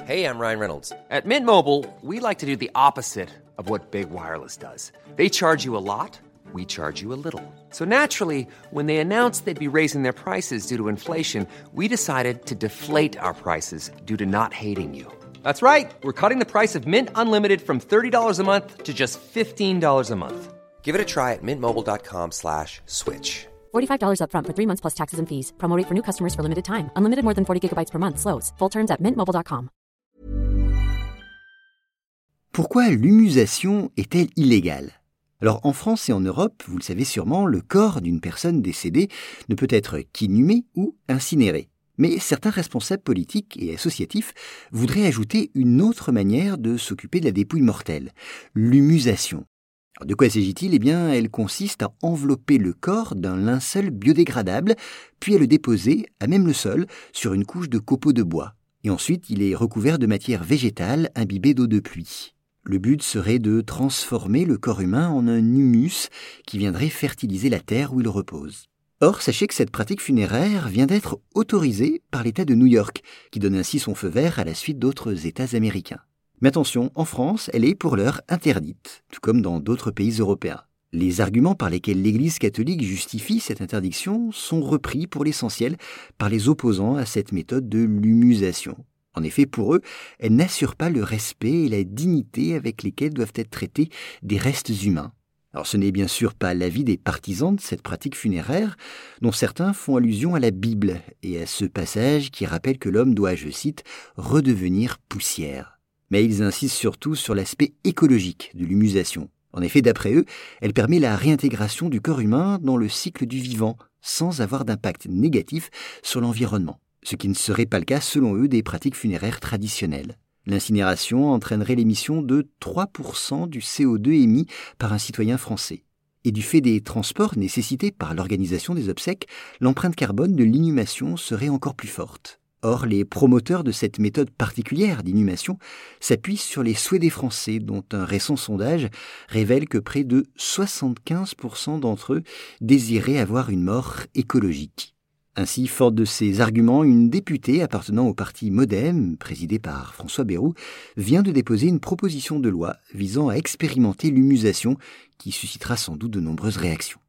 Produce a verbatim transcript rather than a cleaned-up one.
Hey, I'm Ryan Reynolds. At Mint Mobile, we like to do the opposite of what Big Wireless does. They charge you a lot, we charge you a little. So naturally, when they announced they'd be raising their prices due to inflation, we decided to deflate our prices due to not hating you. That's right. We're cutting the price of Mint Unlimited from thirty dollars a month to just fifteen dollars a month. Give it a try at mintmobile.com slash switch. forty-five dollars up front for three months plus taxes and fees. Promo rate for new customers for limited time. Unlimited more than forty gigabytes per month slows. Full terms at mint mobile dot com. Pourquoi l'humusation est-elle illégale ? Alors en France et en Europe, vous le savez sûrement, le corps d'une personne décédée ne peut être qu'inhumé ou incinéré. Mais certains responsables politiques et associatifs voudraient ajouter une autre manière de s'occuper de la dépouille mortelle, l'humusation. Alors de quoi s'agit-il ? Eh bien, elle consiste à envelopper le corps d'un linceul biodégradable, puis à le déposer, à même le sol, sur une couche de copeaux de bois. Et ensuite, il est recouvert de matière végétale imbibée d'eau de pluie. Le but serait de transformer le corps humain en un humus qui viendrait fertiliser la terre où il repose. Or, sachez que cette pratique funéraire vient d'être autorisée par l'État de New York, qui donne ainsi son feu vert à la suite d'autres États américains. Mais attention, en France, elle est pour l'heure interdite, tout comme dans d'autres pays européens. Les arguments par lesquels l'Église catholique justifie cette interdiction sont repris pour l'essentiel par les opposants à cette méthode de l'humusation. En effet, pour eux, elle n'assure pas le respect et la dignité avec lesquels doivent être traités des restes humains. Alors ce n'est bien sûr pas l'avis des partisans de cette pratique funéraire, dont certains font allusion à la Bible et à ce passage qui rappelle que l'homme doit, je cite, « redevenir poussière ». Mais ils insistent surtout sur l'aspect écologique de l'humusation. En effet, d'après eux, elle permet la réintégration du corps humain dans le cycle du vivant, sans avoir d'impact négatif sur l'environnement. Ce qui ne serait pas le cas, selon eux, des pratiques funéraires traditionnelles. L'incinération entraînerait l'émission de trois pour cent du C O deux émis par un citoyen français. Et du fait des transports nécessités par l'organisation des obsèques, l'empreinte carbone de l'inhumation serait encore plus forte. Or, les promoteurs de cette méthode particulière d'inhumation s'appuient sur les souhaits des Français, dont un récent sondage révèle que près de soixante-quinze pour cent d'entre eux désiraient avoir une mort écologique. Ainsi, forte de ces arguments, une députée appartenant au parti MoDem, présidée par François Bayrou, vient de déposer une proposition de loi visant à expérimenter l'humusation qui suscitera sans doute de nombreuses réactions.